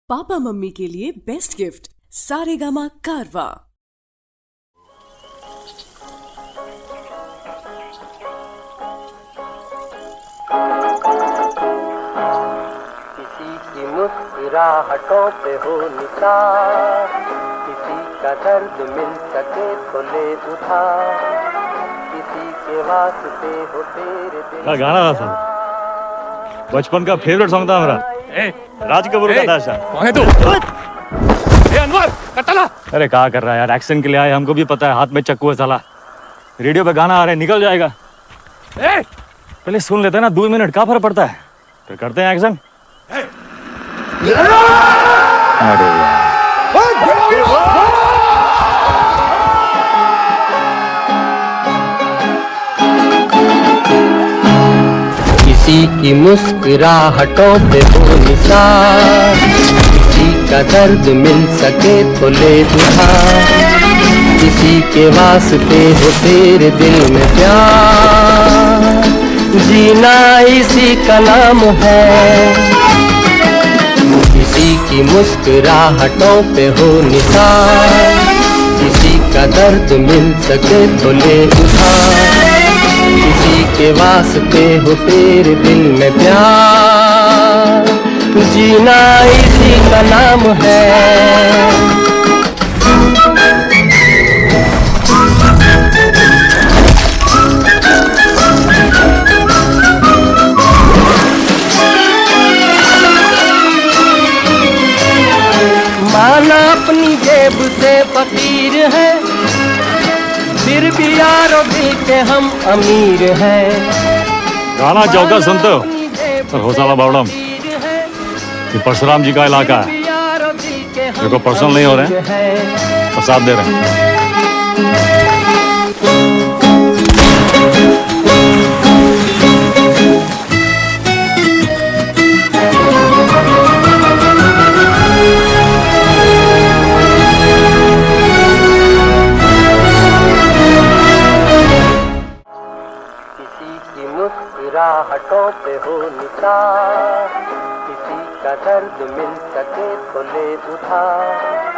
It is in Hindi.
पापा मम्मी के लिए बेस्ट गिफ्ट सारेगामा कारवा। किसी की मुस्कुराहटों पे हो निशान, किसी का दर्द मिल सके तो ले उठा, किसी के वास्ते हो तेरे दिल। क्या गाना था सर? बचपन का फेवरेट सॉन्ग था मेरा। राज कपूर का था शायद। कौन है तू? अनवर कटला। अरे क्या कर रहा है यार? एक्शन के लिए आए, हमको भी पता है हाथ में चक्कू है साला। रेडियो पे गाना आ रहा है, निकल जाएगा। पहले सुन लेते हैं ना, 2 मिनट क्या फर्क पड़ता है? फिर करते हैं एक्शन। अरे किसी की मुस्कुराहटों पे हो निशान, किसी का दर्द मिल सके तो ले उठा, किसी के वास्ते हो तेरे दिल में प्यार, जीना इसी का नाम है। किसी की मुस्कुराहटों पे हो निशान, किसी का दर्द मिल सके तो ले उठा, किसी के वास्ते हो तेरे दिल में प्यार, जीना इसी का नाम है। माना अपनी जेब से फकीर है, फिर भी यारो दिल के हम अमीर हैं। गाना चौका सुनते हो? सर होसाला बावड़म, ये परशुराम जी का इलाका है। देखो पर्सनल नहीं हो रहे हैं, तो साथ दे रहे हैं। मुस्कुराहटों पे हो निशान, किसी का दर्द मिल सके तो ले उठा,